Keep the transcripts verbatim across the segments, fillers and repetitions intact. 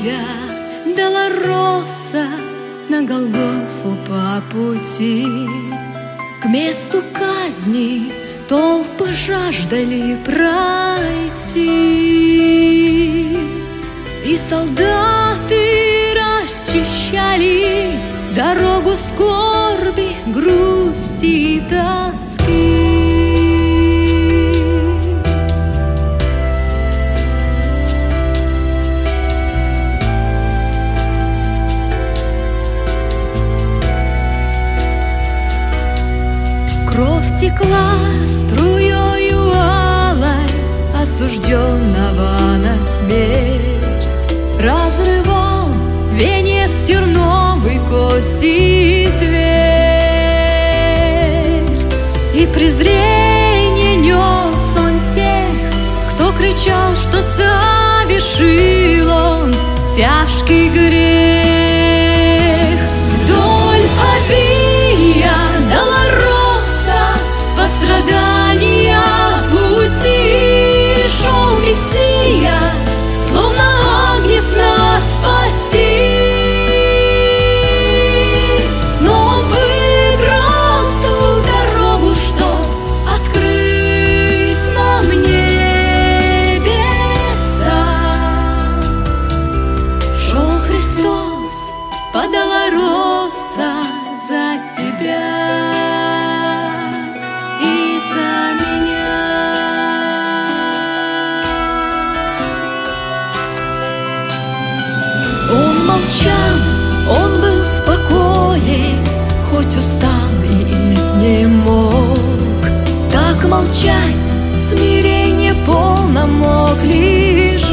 Виа Долороса на Голгофу по пути. К месту казни толпы жаждали пройти, и солдаты расчищали дорогу скорби, грусти и тоски. Кровь текла струёю алой осужденного на смерть, разрывал венец терновый кости и твердь, и презрение нес он тех, кто кричал, что совершил он тяжкий грех. Вдоль Виа Долороса во страдания пути шел Мессия, словно агнец нас спасти. Но выбрал ту дорогу, чтоб открыть нам небеса. Шел Христос по Долороса за тебя и за меня. Он молчал, он был спокоен, хоть устал и изнемог. Так молчать в смирении полном мог лишь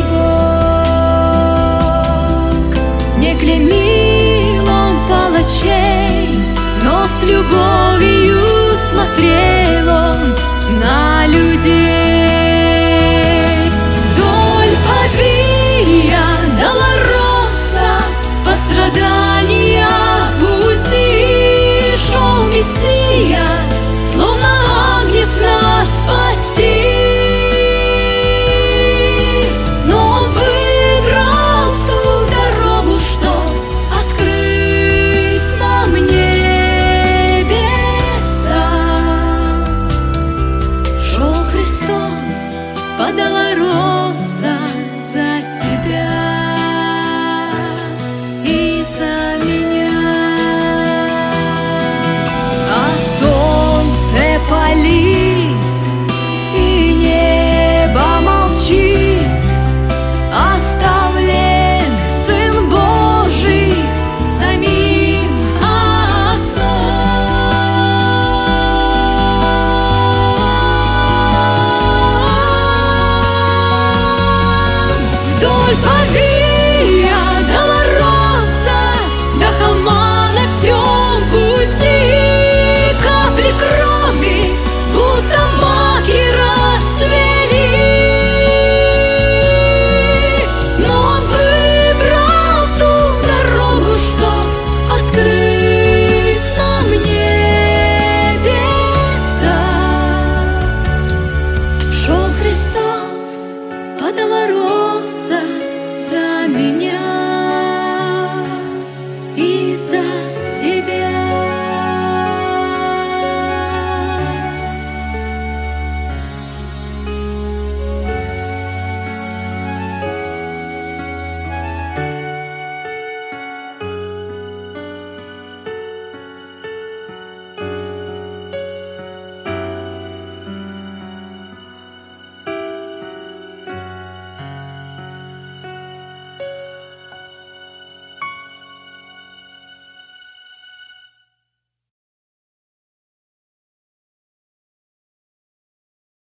Бог. Не клеймил он палачей, но с любовью смотрел он на людей. Вдоль Виа Долороса по страдания пути шел Мессия, словно агнец нас спасти. Но он выбрал ту дорогу, чтоб открыть нам небеса. Шел Христос по Долоросе